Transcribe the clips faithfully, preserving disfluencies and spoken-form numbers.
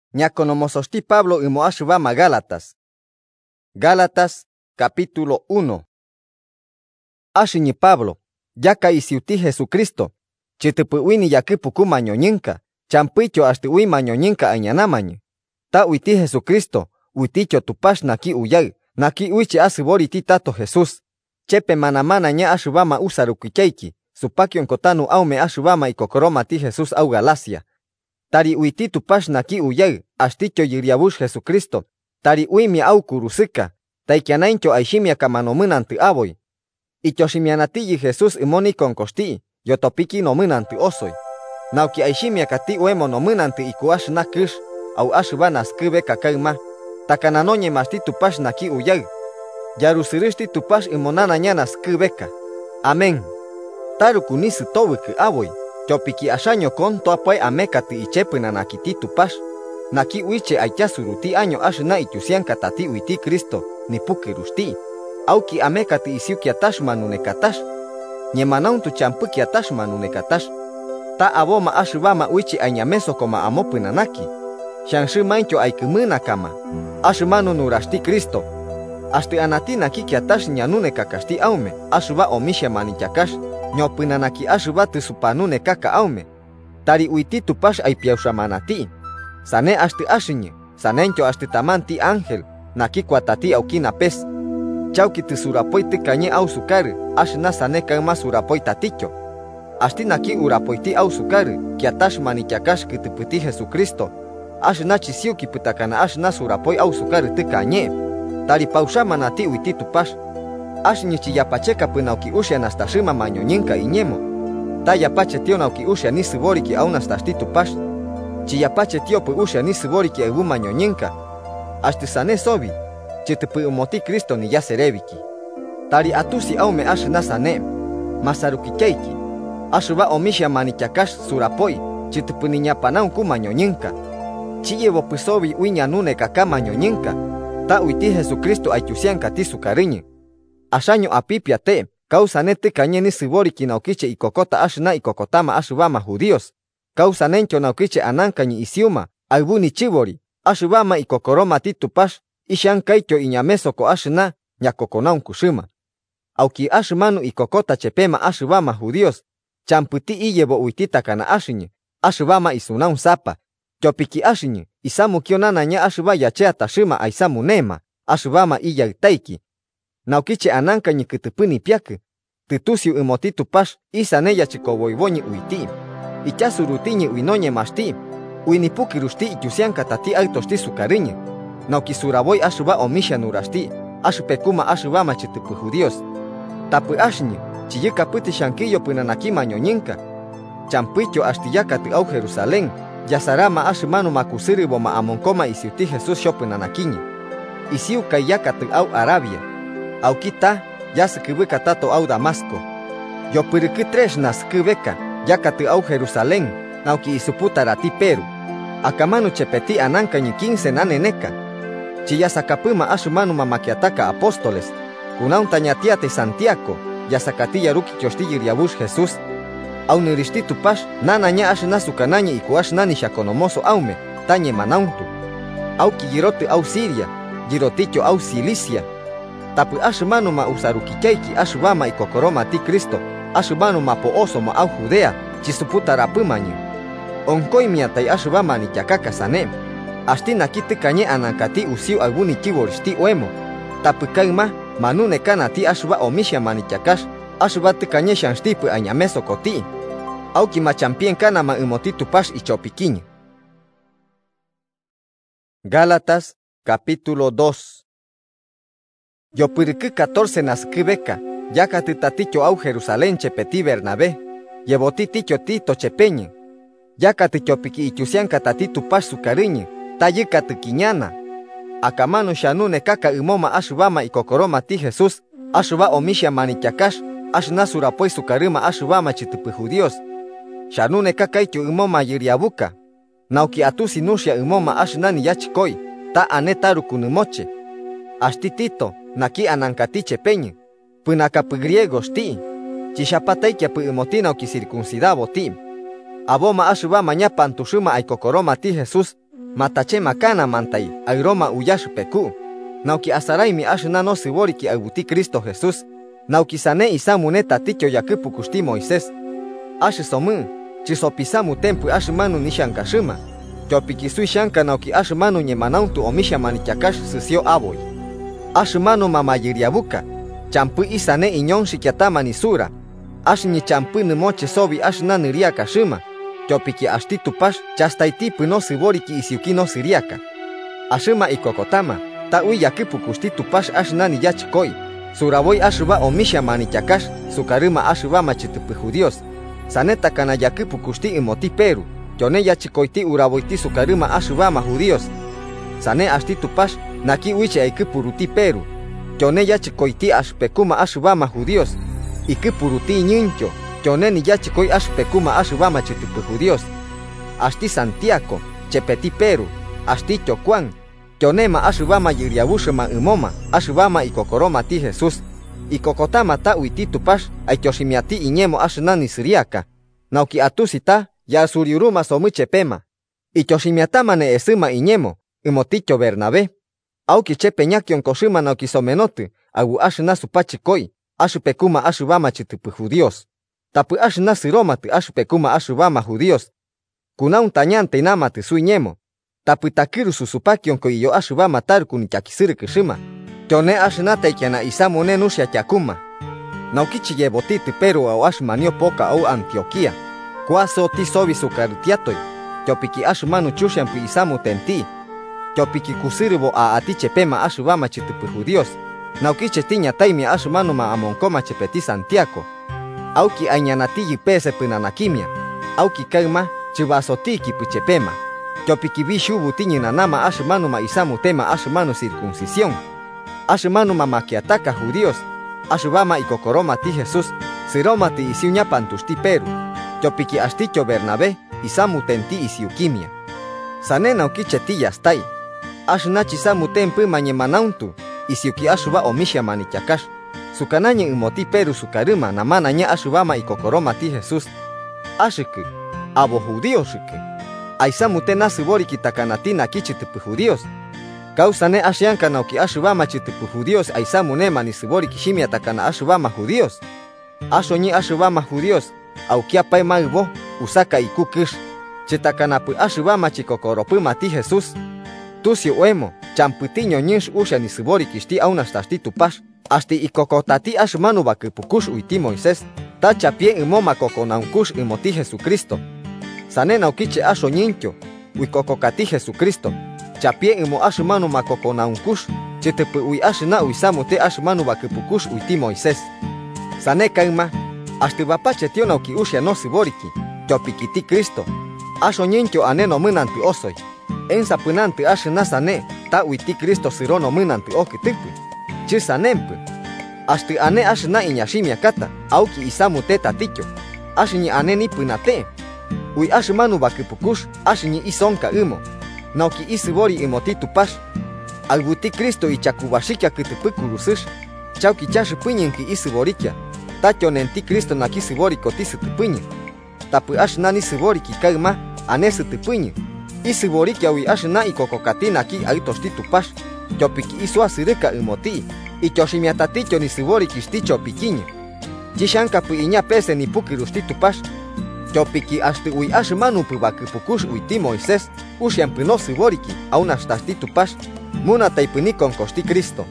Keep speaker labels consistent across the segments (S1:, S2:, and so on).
S1: ñakonomososhti Pablo imo ashubama Gálatas. Gálatas, capítulo uno. Ashiñi Pablo, yaka isiuti Jesucristo, chitipuwini yakipuku mañoñinka, champicho hasta ui mañoñinka añanamañi. Ta uiti Jesucristo, uiticho tupash naki uyay, naki uichi asiboriti tato Jesús. Chepe manamana ña ashubama usarukichaiki, supakion kotanu aume ashubama ikokoroma ti Jesús au Galacia. Tari uiti tupash naki uyay, ashticho yiriabush Jesucristo, tari uimi au kurusika, taikianaincho aishimia kamanomunanti aboy. Ichoshimianatiyi Jesús imoni konkoshti, yotopiki nomunanti osoy. Nauki aishimia kati uemo nomunanti ikuash nakish, au ashubana skube kakaima, takananoñe masti tupash naki uyay. Yarusirishti tupash imonana ñana skubeka. Amén. Tarukunisi towiki aboy, chopiki ashaño kon toapuay amekati ichepina nakiti tupash. Naki uiche aichasuruti año ashna ichusianka tati uiti Cristo, ni pukirushti. Auki amekati isiuki atash manunekatash. Ñemanauntu champuki atash manunekatash. Ta aboma ashubama uichi añameso koma amopina naki. Shanshi maincho aikimuna kama. Ashumanu nurashti Cristo. Ashti anatina kiki atash ñanune kakashti aume, ashuba omisha manichakash, ñopina naki ashuba tisupanune kaka aume. Tari uiti tupash aipiaushamanati. Sane ashti ashiñe, sanencho ashti tamanti ángel, naki kuatati aukina pes. Chauki tisurapoi tikañe au sukari, ashna sane kaima surapoi taticho. Ashti naki urapoiti au sukari, kiatash manichakash kitiputi Jesucristo. Ashna chisiuki putakana ashna surapoi au sukari tikañe. Tari paushamanati uiti tupash. Ashnichi yapacheka pinauki usha nastashima mañoñinka iñemo. Ta yapache tio nauki usha ni siboriki au nastashti tupash. Chi yapache tio pu usha ni siboriki ebu mañoñinka. Ashti sane sobi. Chitipu umoti Cristo ni yaserebiki. Tari atusi aume ashna sane. Masaruki keiki. Ashuba omisha manichakash surapoi. Chitipu niñapanaunku mañoñinka. Chi yevo pusobi uiñanune kaka mañoñinka. Ta uiti Jesucristo aichusianka ti sukariñi. Ashaño apipiate, causanete cañeni siboriki naukiche ikokota ashna ikokotama ashubama judíos. Causanencho naukiche anankañi isiuma, albuni chibori, ashubama ikokoroma ti tupash, ishankaicho iñameso ko ashna, ñakokonaun kushima. Auki ashmanu ikokota chepema ashubama judíos, champuti iyebo uitita kana ashiñi, ashubama isunaun sapa. Chopiki ashiñi, isamu kionana ña ashuba yachea tashima aisamu nema, ashubama iyaitaiki. Naukiche anankañi kitipini piaki. Titusiu imoti tupash, isane yachikoboiboñi uiti. Ichasurutiñi uinoñe mashti. Uinipukirushti ichusianka tati aitoshti sukariñi. Nauki suraboy ashuba omisha nurashti. Ashupekuma ashubama chitipu judíos. Tapu ashñi, chiyika puti shanquillo pinanaki mañoñinka. Champicho ashtiyakati au Jerusalén. Yasarama ashmanu makusiri boma amonkoma isiuti Jesús shopinanakiñi. Isiu kayakati au Arabia. Aukita, yasikibika tato au Damasco. Yopiriki tres naskibeka, yakati au Jerusalén, nauki isuputarati Peru. Akamanu chepeti anankañi quince naneneka. Chiyasakapima ashumanu mamakiataka apóstoles. Kunauntañatiate Santiago, yasakati yaruki choshti yabush Jesús. Aunirishti tupash, nanaña ashna sukanañi iku ashnani shakonomoso aume, tañe manauntu. Auki yirote au Siria, yiroticho au Cilicia. Tapu ashmanu ma usarukichaiki ashubama ikokoroma ti Cristo, ashubanu ma pooso ma au Judea, chisuputarapumañi. Onkoimiatai ashubama ni chakaka sane. Ashtina kiti kañe anankati usiu albuni chiborishti uemo. Tapu kaima, manune kana ti ashuba omisha manichakash, ashuba ti kañe shanshtipu añameso koti. Auki machampien kana ma imoti tupash ichopikiñi. Gálatas, capítulo dos. Yopiriki catorce naskibeka, yakati taticho au Jerusalén chepeti Bernabé, yeboti ticho tito chepeñi. Yakati chopiki ichusianka tati tupash sukariñi, tayikati kiñana. Akamanu shanune kaka imoma ashubama ikokoroma ti Jesús, ashuba omisha manichakash, ashna surapoi sukarima ashubama chitipu judíos. Shanune kakaicho imoma yiriabuka. Nauki atusi nushia imoma ashnani yachikoi, ta anetaru kunimoche. Ashtitito, naki anankati chepeñi. Punakapu griegos ti. Chishapataikia pu imoti nauki circuncidabo ti. Aboma ashubama ña pantushuma aikokoroma ti Jesús, matache makana mantai ayroma uyash peku. Nauki asarai mi ashna no siboriki aguti Cristo Jesús. Nauki sane isamune tatityo yakupu kusti Moisés. Ash somu, chisopisamu tempu ash manu nishankashima. Topiki sui shanka nauki ash manu nyemanauntu omisha manichakash susio aboy. Ash manu mamayiriabuka. Champu isane inyon shikyatama nisura. Ash ni champu moche sobi ash naniria kashima. Topiki ashti tupash chastaiti no siboriki isiuki no siriaka. Ashima ikokotama. Ta ui yakipu kusti tupash ash nani yachikoi. Suraboy ashba omisha manichakash. Sukarima ashba machitupu judíos. Saneta kana yakipu kusti imoti peru. Yone yachikoiti uraboiti sukarima ashbama judíos. Sane ashti tupash naki uiche aikipuruti peru. Yone yachikoiti ashpekuma ashbama judíos. Ikipuruti nyincho. Yone ni yachikoi ashpekuma ashbama chitupu judíos. Ashti Santiago, chepeti peru. Ashti Chocuan. Yonema ashbama yiriabushma imoma. Ashbama ikokoroma ti Jesús. Ikokotama ta uiti tupash aityoshimiati iñemo ashnani siriaka. Nauki atusita ya suriuruma somuchepema. Ityoshimiatama ne esima iñemo. Imoticho Bernabé. Auki chepeñakion koshima nauki somenotu. Agu ashna supachikoi. Ashupekuma ashubama chitupu judíos. Tapu ashna siromatu ashupekuma ashubama judíos. Kunaun tañante namatu suiñemo. Tapu takiru susupakion koiyo ashubama tarku ni chakisiri kishima. Yone ashna teikiana isamune nusha chakuma. Naukichi yebotiti Peru au ashmanio poka au Antioquia. Kuaso ti sobi sukarutiatoi. Topiki ashmanu chushampi isamu tenti. Topiki kusiribo a atiche pema ashubama chitupu judíos. Naukiche tiña taimi ashmanu ma amonkoma chepeti Santiago. Auki añanati pese pinanakimia. Auki kaima chivasotiki puchepema. Topiki bishubu tiñina nama ashmanu ma isamu tema ashmanu circuncisión. Ashmanu mamakiataka judíos. Ashubama ikokoroma ti Jesús. Siroma ti isiuña pantusti Peru. Topiki asticho Bernabé. Isamu tenti isiukimia. Sanena ukiche ti yastai. Ashnachi samu tempu mañemanauntu. Isiuki ashuba omisha manichakash. Sukanaña imoti Peru sukarima namanaña ashubama ikokoroma ti Jesús. Ashiku. Abo judíos shiku. Aisamu tena siboriki takanati nakichitupu judíos. Kausane ashianka nauki ashubama chitupu judíos aisamu nema ni siboriki shimia takana ashubama judíos. Ashoñi ashubama judíos. Aukia pai magbo usaka ikukish. Chitakanapu ashubama chikokoropuma ti Jesús. Tusio uemo, champutiño ñish usha ni siborikishti aunastashti tupash. Asti ikokotati ashmanu bakipukush uiti Moisés. Tacha pie imoma kokonaunkush imoti Jesucristo. Sanena ukiche asho ñincho. Uikokokati Jesucristo. Chapie imo ashmanu makokonaunkush. Chitepu ui ashna uisamute ashmanu bakipukush uiti Moisés. Sane kaima. Asti bapache tiona uki usha no siboriki. Topikiti Cristo. Asho ñincho aneno munanti osoy. Ensa punanti ashna sane. Ta uiti Cristo sirono munanti okitipu. Chisanempu. Asti ane ashna iñashimia kata. Auki isamu teta ticho. Ashni ane ni punate. Ui ashmanu bakipukush. Ashni isonka imo. Nauki isibori imoti tupash. Alguti Cristo ichakubashika kitipukurusish. Chauki chashi puñinki isiborikia. Tacho nenti Cristo naki siboriko tisitipuñi. Tapu ashna ni siboriki kaima. Ane sitipuñi. Isiborikia ui ashna ikokokati naki aitoshti tupash. Topiki isua sirika imoti. Ichoshimiataticho ni siborikishti chopikiño. Chishanka pu iña pese ni pukirusti tupash. Topiki ashti ui ashmanu pu bakipukush uiti Moisés. Ushian pu no siboriki. Aun ashtasti tupash. Muna taipuni konkosti Cristo.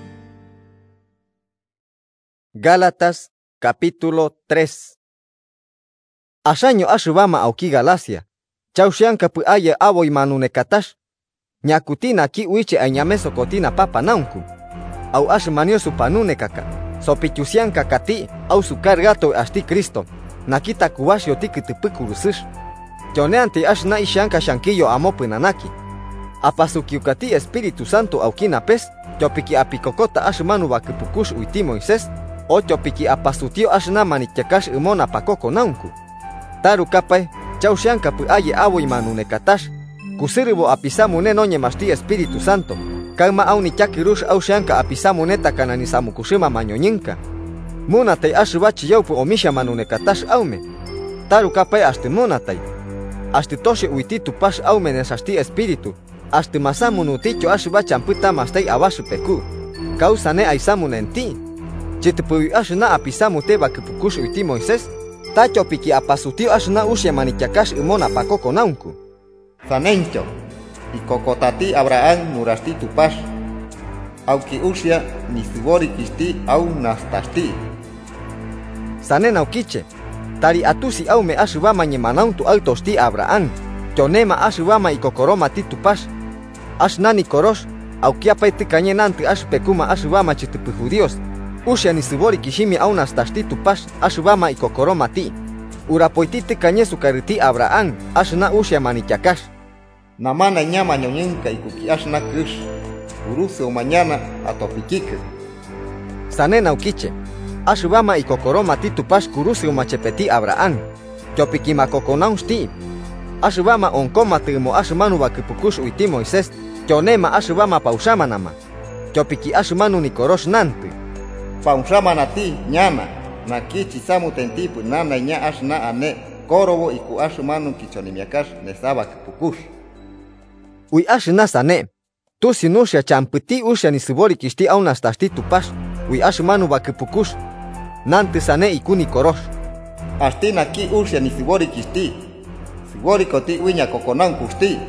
S1: Gálatas capítulo tres. Ashaño ashubama auki Galacia. Chaushanka pu aye aboy manunekatash. Nyakutina ki uiche añameso kotina papa naunku. Au ashmanio su panune kaka. Sopichusian kakati. Au su cargato asti Cristo. Nakita kuwashio tikitipukurusish. Yoneanti ashna ishanka shankillo amo pinanaki. Apasukiukati Espíritu Santo aukina pes. Topiki apikokota ashmanu bakipukush uiti Moisés. O topiki apasutio ashna manichakash imona pakoko naunku. Taru kapai. Chaushanka pu aye aboy manunekatash. Kusiribo apisamune no ñemashti Espíritu Santo. Kaima auni chakirush au shanka apisamune takanani samukushima mañoñinka. Munatay ashubachi yaupu omisha manunekatash aume. Taru kapai ashti munatay. Ashti toshe uiti tupash aume nesashti Espíritu. Ashti masamun uticho ashba champuta mastai abashu peku. Kausane aisamunenti. Chitpuy ashna apisamu teba kipukush uiti Moisés. Tacho piki apasutiu ashna ushya manikyakash imona pakoko naunku.
S2: Sanencho. Y kokotati Abraham nurasti tupash. Auki ushya nisibori kisti au nastasti.
S1: Sane naukiche. Tari atusi au me ashubama nyemanauntu altosti Abraham. Tionema ashubama y kokoroma ti tupash. Ashnani korosh. Aukiapa itikanye nanti ashpekuma ashubama chitupu judíos. Ushya nisibori kishimi au nastasti tupash ashubama y kokoroma ti. Urapoiti tikanye sukariti Abraham. Ashna ushya manikyakash.
S2: Namana nyama nyonyenka ikuki ashna kush. Uruseo mañana atopikike.
S1: Sane naukiche. Ashubama y kokoroma ti tupash kuruseo machepeti Abraham. Kyopikima kokonausti. Ashubama onkoma timo ashmanu bakipukush uiti Moisés. Kyonema ashubama pausama nama. Kyopiki ashmanu nikorosh nanti.
S2: Pausama nati nyana. Nakichi samu tentipu nana nya ashna ane. Korobo iku ashmanu kichonimiakash nesaba kipukush.
S1: Uy ashna sane. Tu sinusha champuti usha nisibori kishti au nastashti tupash. Uy ashmanu bakipukush. Nanti sane ikuni korosh.
S2: Ashtina ki usha nisibori kishti. Sibori koti uinya kokonan kushti.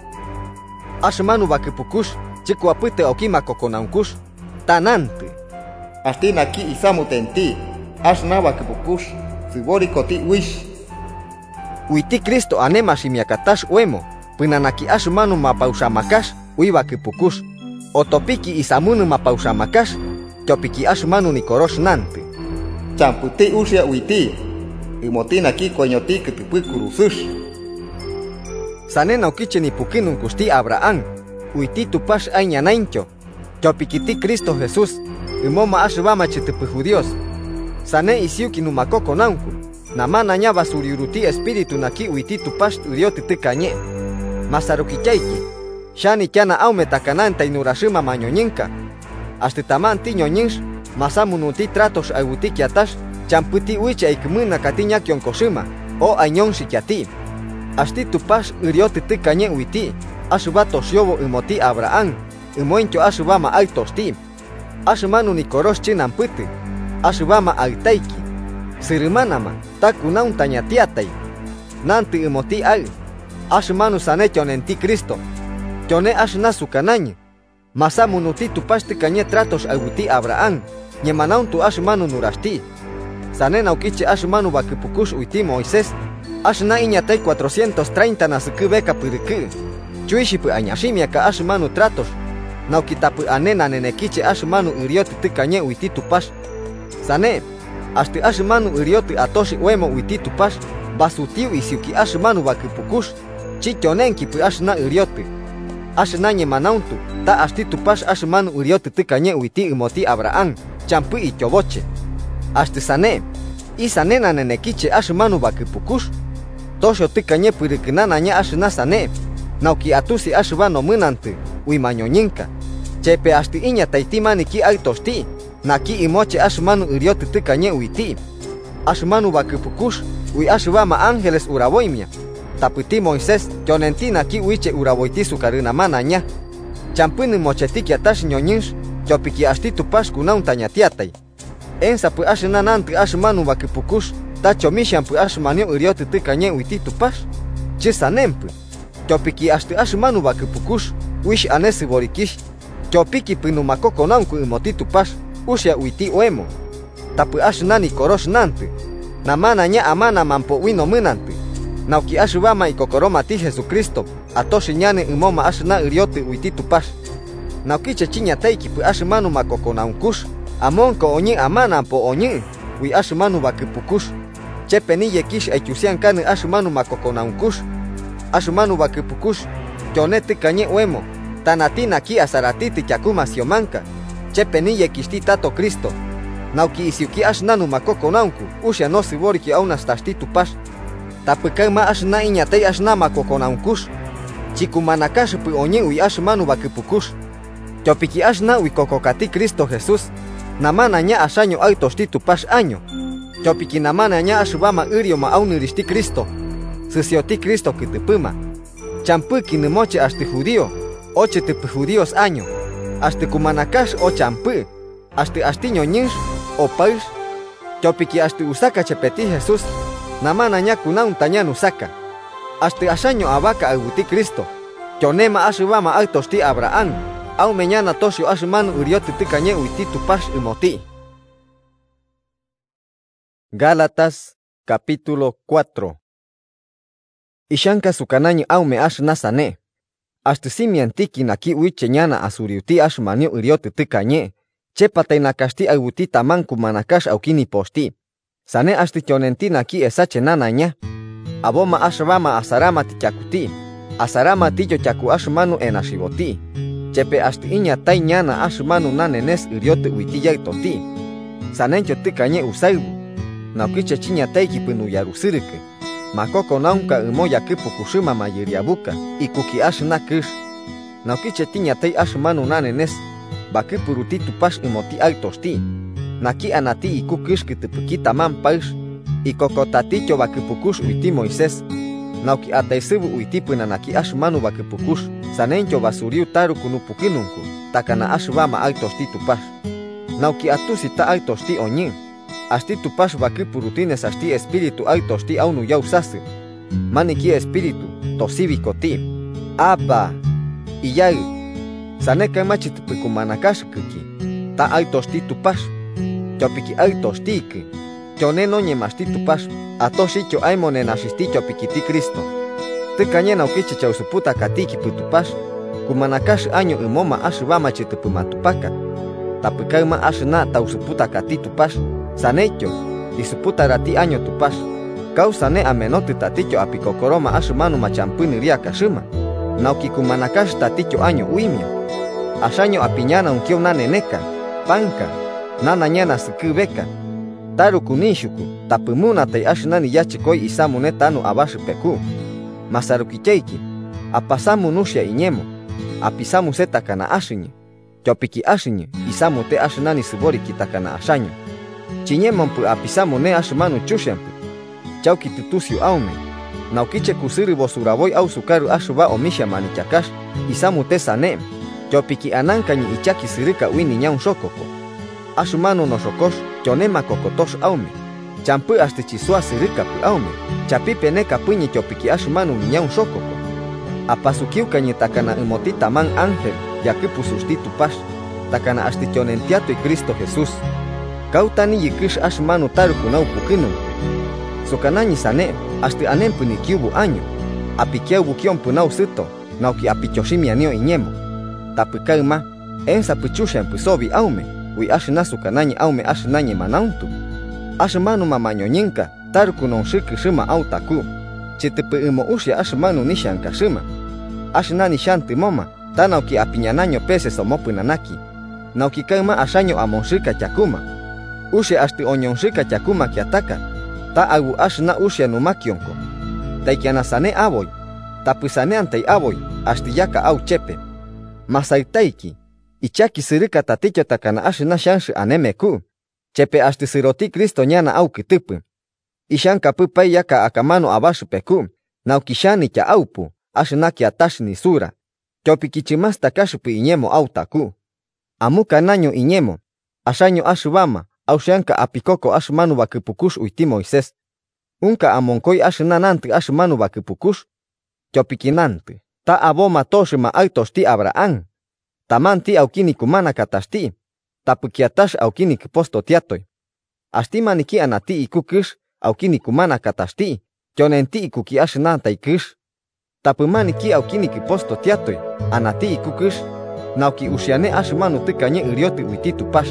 S1: Ashmanu bakipukush. Chiku apute okima kokonan kush. Tananti.
S2: Ashtina ki isamu tenti. Ashna bakipukush. Sibori koti uish.
S1: Uiti Kristo anema shimiakatash uemo. Pinanaki ashmanu mapausamakash. Uiba kipukush. Otopiki isamunu mapausamakash. Kyopiki ashmanu nikorosh nanti.
S2: Champuti usya uiti. Imotina ki koñoti kitipui kurusush.
S1: Sane naukiche ni pukinun kusti Abraham. Uiti tupash añanaincho. Kyopikiti Cristo Jesús. Imoma ashbama chitipu judíos. Sane isiuki numakoko naunku. Namana nya basuriuruti espíritu naki uiti tupash udioti tikanye. Masarukichaiki. Shani kiana aume takananta inurashima mañoñinka. Hasta tamanti ñoñinsh. Masamunuti tratos ayuti kiatash. Champuti uicha ikmuna katiña kionkoshima. O añon shikiati. Hasti tupash urioti tikanye uiti. Ashuba toshyobo imoti Abraham. Imoincho ashubama altosti. Ashumanu nikorosh chinamputi. Ashubama altaiki. Sirimanama. Takunaun tañatiatai. Nanti imoti al. Ashumanu sane kyonenti Cristo. Kyone ashna sukanañe. Masamunuti tupash tikanye tratos ayuti Abraham. Nyemanaun tu ashmanu nurashti. Sane naukiche ashmanu bakipukush uiti Moisés. Ashna iñatay cuatrocientos treinta nasuku beka piriku. Chuishipu añashimiaka ashmanu tratos. Naukitapu anena nenekiche ashmanu urioti tikanye uiti tupash. Sane. Ashti ashmanu urioti atoshi uemo uiti tupash. Basutiu isiuki ashmanu bakipukush. Chikyonenki pu ashna urioti. Ashna nyemanauntu. Ta ashti tupash ashmanu urioti tikanye uiti imoti Abraham. Champu y choboche. Hasta sane. Y sanena nenekiche ashmanu bakipukush. Tosho tikanye pirikinana nya ashna sane. Nauki atusi ashbano munante. Uimañoñinka. Chepe hasti iña taitimani ki altosti. Naki imoche ashmanu urioti tikanye uiti. Ashmanu bakipukush. Ui ashbama ángeles uraboimia. Taputi Moisés. Kyonentina ki uiche uraboiti sukarina mananya. Champuni mochetiki atash ñoñinsh. Kyopiki ashti tupash kunaun tañatiatai. Ensa pu ashna nanti ashmanu bakipukush. Tacho mishan pu ashmanio urioti tikanye uiti tupash. Chisanempu. Kyopiki ashti ashmanu bakipukush. Uish anesi borikish. Kyopiki pinumakoko naunku imoti tupash. Ushya uiti uemo. Tapu ashnani korosh nanti. Namana nya amana mampo wino munanti. Nauki ashubama y kokoroma ti Jesucristo. Atoshi ñane imoma ashna urioti uiti tupash. Naukiche chiña teiki pu ashmanu makoko naunkush. Amonko oñi amana po oñi. Ui ashmanu bakipukush. Chepeni yekish echusian kane ashmanu makoko naunkush. Ashmanu bakipukush. Kyoneti kanye uemo. Tanatina ki asaratiti kyakuma siomanka. Chepeni yekishti tato Cristo. Nauki isiuki ashnanu makoko naunku. Usha no siboriki aunas tashti tupash. Tapukama ashna iñatei ashna makoko naunkush. Chikumanakash pu oñi ui ashmanu bakipukush. Kyopiki ashna ui kokokati Cristo Jesús. Namana nya ashaño autoshti tupash año. Kyopiki namana nya ashubama irioma auniristi Cristo. Sisioti Cristo kitipuma. Champuki nimoche ashti judío. oche tepe judíos año, hasta kumanakash o champu, hasta astiño ñish o paish, chopiki hasta usaka chepeti Jesús, namana ña kunaun tañan usaka, hasta asaño abaca aguti Cristo, chonema ashibama altosti Abraham, au meñana tosio ashimanu uriote tikañe uiti tupash imoti. Gálatas capítulo cuatro. Ishanka sukanaño aume ash nasane. Hasta simiantiki naki uiche ñana asuriuti ash manio uriote tikañe. Chepatay nakashti aguti taman kumanakash aukini posti. Sane hasta chonenti naki esache nanaña. Aboma ashrama asarama tichakuti. Asarama tiyo chaku ash manu enashiboti. Chepe hasta iña tay ñana ash manu nanenes uriote uiti yaitoti. Sanencho tikañe usaibu. Naukiche chiña taiki pinu yarusirike. Makoko naunka umo yakipu kushima mayiriabuka. Ikuki ash nakish. Naukiche tiña tay ash manu nanenes. Bakipu ruti tupash imoti altosti. Naki anati ikukish kitipuki taman paish. Ikokotaticho bakipukush uiti Moisés. Nauki ataisibu uiti pinanaki ash manu bakipukush. Sanencho basuriu taru kunupukinunku. Takana ash bama altosti tupash. Nauki atusi ta altosti oñin. Asti tupash bakipu rutines asti espíritu altosti aunu yausasi. Maniki espíritu, tosibiko ti. Abba. Iyay. Saneka machitupikumanakash kiki. Ta altosti tupash. Chopiki altosti ki. Choneno ñemasti tupash. Atoshicho aimonenashisti chopikiti Cristo. Tikañena ukiche chausuputa katiki putupash. Kumanakash año imoma ashibama chitupumatupaka. Tapikaima ashna tausuputa kati tupash. Sanecho, disuputa rati año tupash. Kausane amenote taticho apikokoroma ashumanu machampuni ria kashima. Nauki kumanakash taticho año uimia. Ashaño apiñana unkio naneneka, panka, nanañana sikibeka. Taru kunishuku, tapumuna tay ashnani yachikoi isamune tanu abashi peku. Masarukicheiki, apasamu nushia iñemo. Apisamu setakana ashiñe. Chopiki ashiñe, isamu te ashnani sibori kitakana ashaño. Chiñemon pu apisamu ne ashmanu chushampu. Chauki tutusio aume. Naukiche kusiri bosuraboy au sukaru ashuba omisha manichakash. Isamu te sane. Chopiki anankañi ichaki sirika uini ñaun shokoko. Ashumanu no shokosh, chonema kokotosh aume. Champu hasta chisua sirika pu aume. Chapipe neka puñi chopiki ashumanu ñaun shokoko. Apasukiu kañi takana imoti taman ángel, yakipu sustitu pash. Takana hasta chonentiato y Cristo Jesús. Kautani yikish ash manu taruku nau pukinu. Sukanañi sane, hasta anempuni kiubu año. Apikiaubu kion punau sito, nauki apichoshimi anio iñemo. Tapikaima, ensa pichushan pisobi aume, ui ashna sukanañi aume ashnañi manauntu. Ash manu mamañoñinka, taruku non shiki shima autaku. Chitipi imo ushia ash manu nishan kashima. Ashnani shanti moma, tanauki apiñanaño pese somopunanaki. Nauki kaima ashaño amonshika chakuma. Ushe hasta oñonshika chakuma kiataka. Ta agu ashna ushe numakionko. Taikiana sane aboy. Tapisane antay aboy. Hasta yaka au chepe. Masaitaiki. Ichaki sirika taticho takana ashna shanshi anemeku. Chepe hasta siroti Cristo ñana au kitipu. Ishanka pupay yaka akamano abashu peku. Naukishani kia aupu. Ashna kiatash ni sura. Chopikichimas takashupi iñemo au taku. Amuka naño iñemo. Ashaño ashubama. Aushanka apikoko ashmanu bakipukush uiti Moisés. Unka amonkoi ashnananti ashmanu bakipukush. Chopikinanti. Ta aboma toshima altosti Abraham. Tamanti aukini kumana katasti. Tapukiatash aukini kiposto tiatoy. Astimaniki anati ikukish aukini kumana katasti. Chonenti ikuki ashnanta ikish. Tapumaniki aukini kiposto tiatoy. Anati ikukish. Nauki ushiane ashmanu tikañe urioti uiti tupash.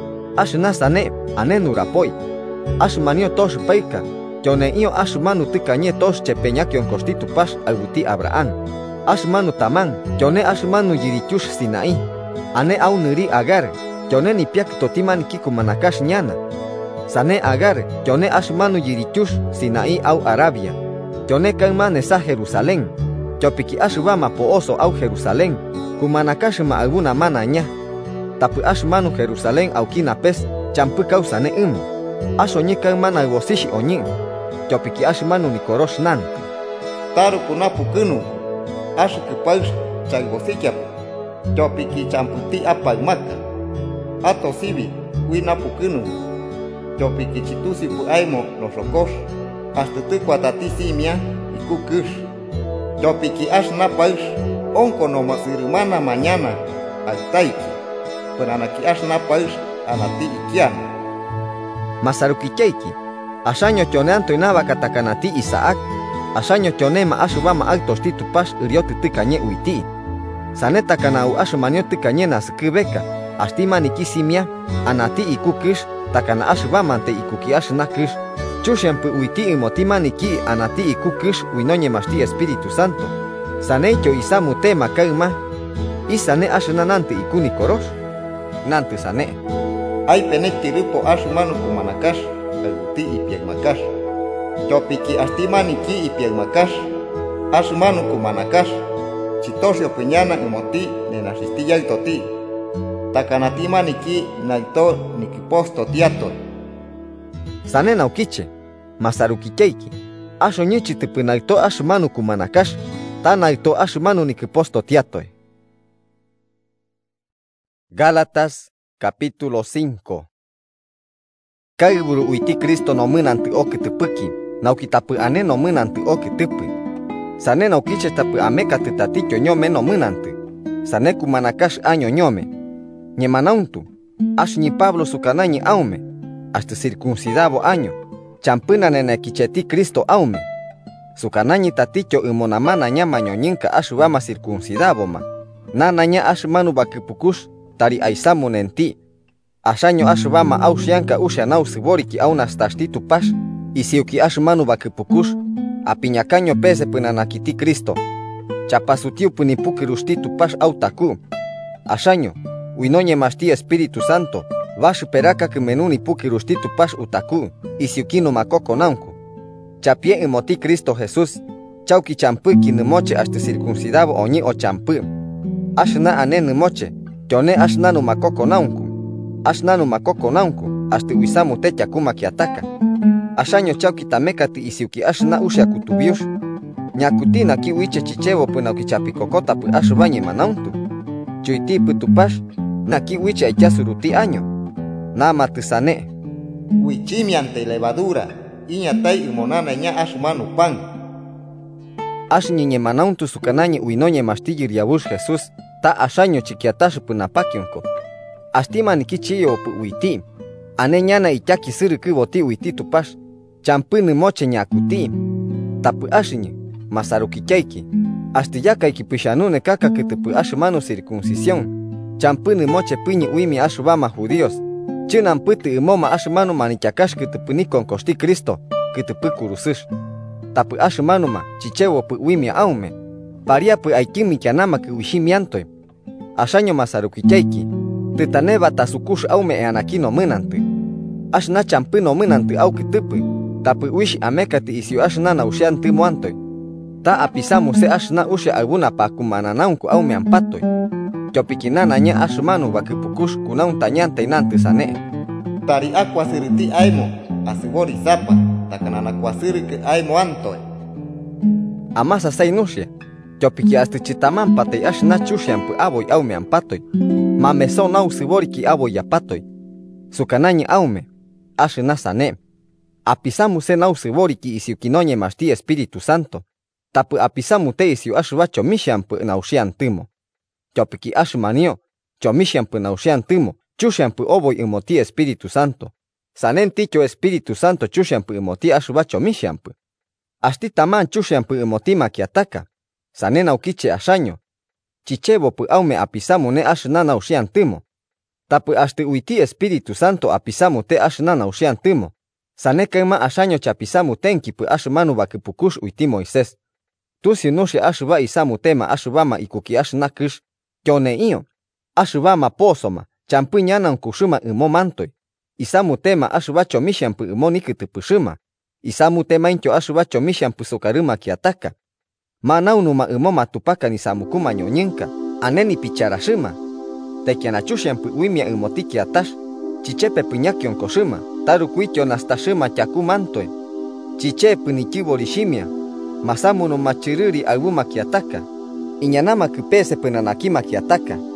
S1: Ashna sane, anenu rapoi. Ashmanio tosh peika. Chone io ashmanu tikañe tosh chepeñakion kostitu pash aguti Abraham. Ashmanu taman, chone ashmanu yirichush Sinai. Ane au niri agar, chone ni piak totiman kiku manakash ñana. Sane agar, chone ashmanu yirichush Sinai au Arabia. Chone kanman esa Jerusalén. Chopiki ashbama pooso au Jerusalén. Kumanakash ma alguna manaña. Tapu ashmanu Jerusalén aukina pes, champu kausane imu. Ashoñi kanman algosishi oñin. Chopiki ashmanu nikorosh nanti.
S2: Taru kunapu kinu. Ashu kipaish chagosikiapu. chopiki champuti apaymaka, ato sibi, wina pukunu, chopiki chitusi pu aimo los rocos, hasta tu cuatati simia y kukush, chopiki ashna paish, onko no masirumana mañana, al taiki, peranaki ashna paish, anati ikiana.
S1: Masarukicheiki, ashaño choneanto inaba katakanati Isaac, ashaño chonema ashubama altos titupash urioti tikanye uiti. Saneta kanau ashumanyo tikanye naskibeka, astima nikisimia, anati ikukish, takana ashubama ante ikuki ashnakish, chushampu uiti imotima niki anati ikukish uinoñe masti Espíritu Santo. Sanecho isamu tema kaima, isane ashnanante ikuni korosh, nante sane.
S2: Ay peneti ripo ashumanu kumanakash, albuti ipiagmakash. Chopiki astimani ki ipiagmakash, ashumanu kumanakash. Chitosio puñana imoti nenasistilla itoti. Takanatima niki naito nikiposto tiato.
S1: Sane naukiche, masarukicheiki. Asho nichi tipinaito ashumanu kumanakash, ta naito ashumanu nikiposto tiatoy. Gálatas capítulo cinco. Kaiburu uiti Cristo no munanti oki tipuki, naukitapu ane no munanti oki tipu. Sane naukiche tapu ameka titaticho nyome no munanti. Sane kumanakash año nyome. Nyemanauntu, ash ni Pablo sukanani aume, hasta circuncidabo año. Champuna nene kicheti Cristo aume. Sukanani taticho imonamana nyama nyonyinka ashubama circuncidabo ma. Nananya ashmanu bakipukush. Tari aisamu nenti. Ashaño ashubama aushianka ushanau siboriki aunas tashtitu pash, isiuki ashmanu bakipukush, apiñacaño pese punanakiti Cristo. Chapasutiu punipuki rustitu pash autaku. Ashaño, uinoñe masti Espíritu Santo, vashu peraka que menuni puki rustitu pash utaku, isiukino makoko naunku. Chapie imoti Cristo Jesús, chauki champuki numoche hasta circuncidabo oñi o champu. Ashna ane numoche. Chone ashnanu makoko naunku, ashnanu makoko naunku, hasta uisamu techa kuma kiataka. Ashaño chauki tamekati isiuki ashna usha kutubiush. Nyakutina ki uiche chichevo punauki chapikokota pu ashubañe manauntu. Chuiti pu tupash, na ki uiche aichasuruti año. Nama tisane.
S2: Uichimi ante levadura, iñatai umonana ña ashumanu pan.
S1: Ashniñe manauntu sukanañe uinoñe mastigi riabush Jesús. Ta ashaño chiquiatash punapakionko. Astima nikichiyo pu uiti. Aneñana ichaki siri kiboti uiti tupash. Champuni moche nyakuti. Tapu ashiñe, masarukichaiki. Astiyaka ikipishanune kaka kitipu ashumanu circuncisión. Champuni moche piñi uimi ashubama judíos. Chinan puti imoma ashumanu manichakash kitipuni konkosti Cristo, kitipu kurusish. Tapu ashumanu ma, chichewo pu uimi aume. Paria pu aikimi kianama ki uishimiantoy. Ashaño masarukichaiki, titaneba tasukush aume e anakino munanti. Ashna champino munanti au kitipi, tapu uishi amekati isiu ashna na ushanti muantoy. Ta apisamu se ashna usha alguna pakumananaunku aume ampatoy. Chopikinana nya ashmanu bakipukush kunaun tañante nanti sane.
S2: Tari akwasiriti aimo, asibori zapa, takanana kwasiriki aimo antoy.
S1: Amasa sainushe. Chopiki hasta chitaman patay ashna chushampu aboy aume ampatoy. Mameso nau siboriki aboy apatoy. Sukanañi aume, ashna sane. Apisamu se nau siboriki isiukinoñe masti Espíritu Santo. Tapu apisamu te isiu ashubacho mishampu naushiantimo. Chopiki ashmanio, chomishampu naushiantimo, chushampu oboy imoti Espíritu Santo. Sanen ticho Espíritu Santo chushampu imoti ashubacho mishampu. Asti taman chushampu imoti makiataka. Sane naukiche ashaño. Chichevo pu aume apisamu ne ashna naushiantimo. Tapu hasta uiti Espíritu Santo apisamu te ashna naushiantimo. Sane kaima ashaño chapisamu tenki pu ashmanu bakipukush uiti Moisés. Tusi nushi ashuba isamu tema ashubama ikuki ashna kish. Kyone iyo. Ashubama posoma. Champu nyanan kushuma imo mantoy. Isamu tema ashuba chomishampu imo nikitipushuma. Isamu tema incho ashuba chomishampu sokaruma kiataka. Manaunuma imo matupaka ni samukuma nyonyinka, aneni picharashima. Tekianachushampu uimia imotiki atash, chichepe piñakion koshima, tarukuicho nastashima chakumantoy. Chichepe ni kiborishimia, masamu no machiriri albuma kiataka. Iñanama kipese penanakima kiataka,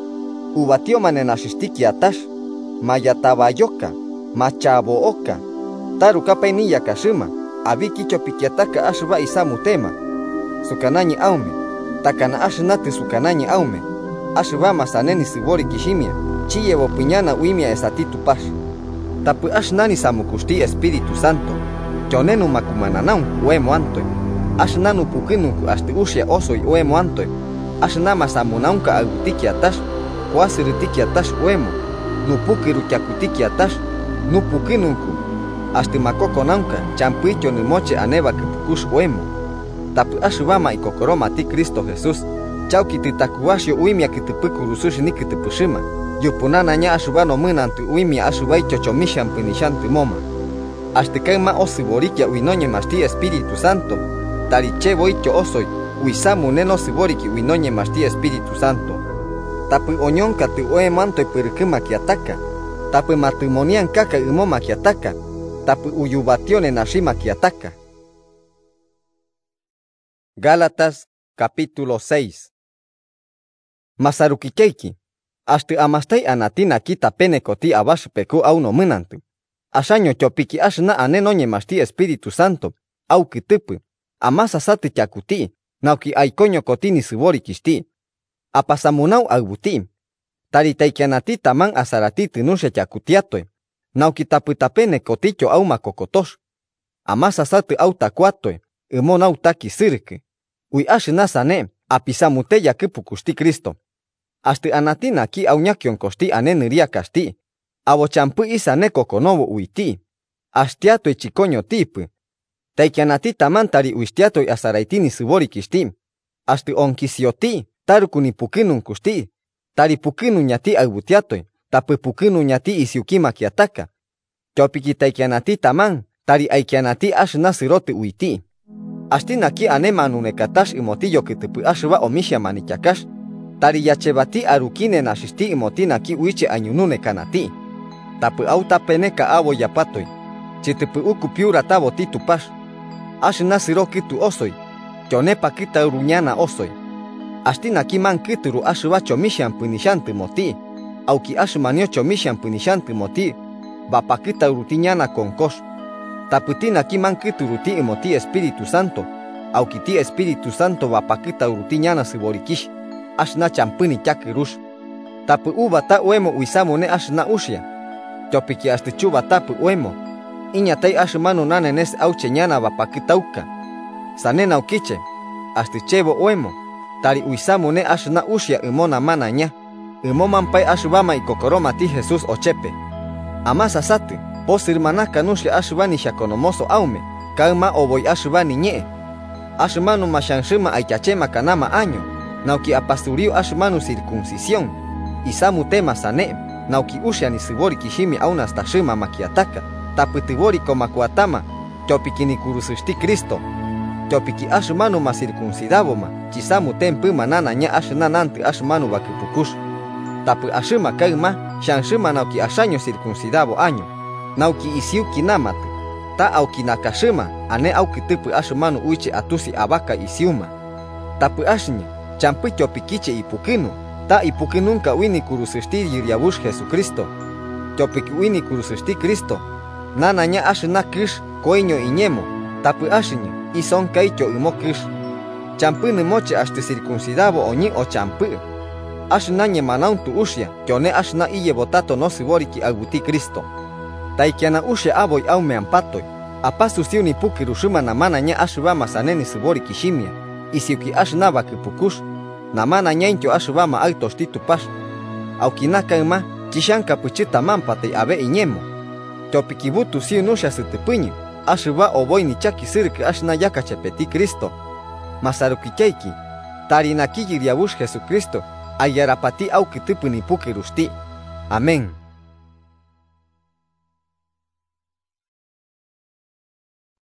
S1: ubatio manenashistiki atash, mayatabayoka, machabooka, taruka penilla kashima, abiki chopikiataka ashba isamu tema, sukanañi aume, takana ashnati sukanañi aume, ashba masaneni sibori kishimia, chiyevo piñana uimia esatitu pash. Tapu ashnani samukusti Espíritu Santo, chonenu makumananaun uemo antoy, ashnanu pukinuku asti ushia osoy uemo antoy, ashnama samunaunka agutiki atash, kuasiritiki atash uemo, nupukiru kyakutiki atash, nupukinuku, asti makokonaunka champicho ni moche aneba kipukush uemo. Tapu ashbama ikokoroma ti Cristo Jesús, chauki titakuashio uimia kitipukurusush ni kitipushima. Yupunana nya ashubano munantu uimia ashubai chochomishan pinishantu moma. Ashtikema osiborikia uinoñe masti Espíritu Santo. Tarichevo icho osoy, uisamu neno siboriki uinoñe masti Espíritu Santo. Tapu oñonka tu oe manto pirikima kiataka. Tapu matrimonian kaka umoma kiataka. Tapu uyubatione nashima kiataka. Gálatas capítulo seis. Masarukikeiki. Ashti amastai anatina kita penekoti abash peku auno munantu. Ashaño chopiki ashna anenoñe masti Espíritu Santo, au kitipu, amasa sati chakuti, nauki aikoño kotini sibori kishti. Apasamunau aguti. Taritaikianati taman asarati tinushe chakutiatoy, nauki taputapene koticho au makokotosh. Amasa sati au takuatoy, imonau taki sirki. Ui ashna sane, apisamute yakipukusti Cristo. Hasta anatina ki auñakion kosti aneniria kasti. Abo champu isa neko konovo uiti. Astiato chikoño tipu. Taikianati tamantari uistiato asaraitini sibori kisti. Hasta onkisioti, tarukuni pukinun kusti. Tari pukinu ñati agbutiato, tapu pukinu ñati isiukima kiataka. Chopiki taikianati taman, tari aikianati ashna sirote uiti. Astina ki anemanunekatash imotillo kitipu ashba omisha manichakash. Tari yachebati arukine nashisti imotina ki uiche añunune kanati. Tapu auta peneka abo yapatoy. Chitipu uku piura tabo titu pash. Ashna siro kitu osoy. Chonepa kita uruñana osoy. Astina ki man kituru ashba chomishan punishanti moti. Auki ashmanio chomishan punishanti moti. Bapakita urutiñana konkosh. Taputina ki man kituru ti imoti Espíritu Santo. Auki ti Espíritu Santo bapakita urutiñana siborikish. Ashna champini chakirush. Tapu uba ta uemo uisamune ashna ushia. Chopiki hasta chuba tapu uemo. Iñatay ashmanu nanenes aucheñana bapakitauka. Sanena ukiche. Hasta chebo uemo. Tari uisamune ashna ushia imona manaña. Imomanpay ashbama y kokoroma ti Jesús ochepe. Amasa sati. Posir manaka nushia ashbani shakonomoso aume. Kauma oboy ashbani nye. Ashmanu mashanshima ayachema kanama año. Nauki apasturiu ashmanu circuncisión. Isamu tema sane. Nauki usha ni sibori kishimi auna hasta shima makiataka. Taputibori komakuatama. Chopiki ni kurusushti Cristo. Chopiki ashmanu ma circuncidaboma. Chisamu tempu manana nya ashnananti ashmanu bakipukush. Tapu ashima kaima. Shanshima nauki ashaño circuncidabo año. Nauki isiu kinamate. Ta auki nakashima. Ane auki tipu ashmanu uiche atusi abaka isiuma. Tapu ashnya. Champi chopikiche ipukinu, ta ipukinunka wini kurusushti yiriabush Jesucristo. Chopiki wini kurusushti Cristo. Nanaña ashna kish, koiño iñemo, tapu ashño, ison kaicho imo kish. Champi ni moche hasta circuncidabo oñi o champi. Ashna nye manauntu ushia, kyone ashna iye botato no siboriki aguti Cristo. Taikiana ushia aboy aume ampatoy. Apasu siuni pukirushima namanaña ashubama saneni siboriki shimia. Isiuki ashnaba kipukush. Namana ñaincho ashubama altos titupash. Aukinakaima, chishanka puchita mampate abe iñemo. Chopikibutu siu nusha sitipuñi. Ashuba oboy ni chaki sirke ashna yaka chepeti Cristo. Masarukikeiki. Tarinaki yiriabush Jesucristo. Ayarapati aukitipu ni pukirushti. Amén.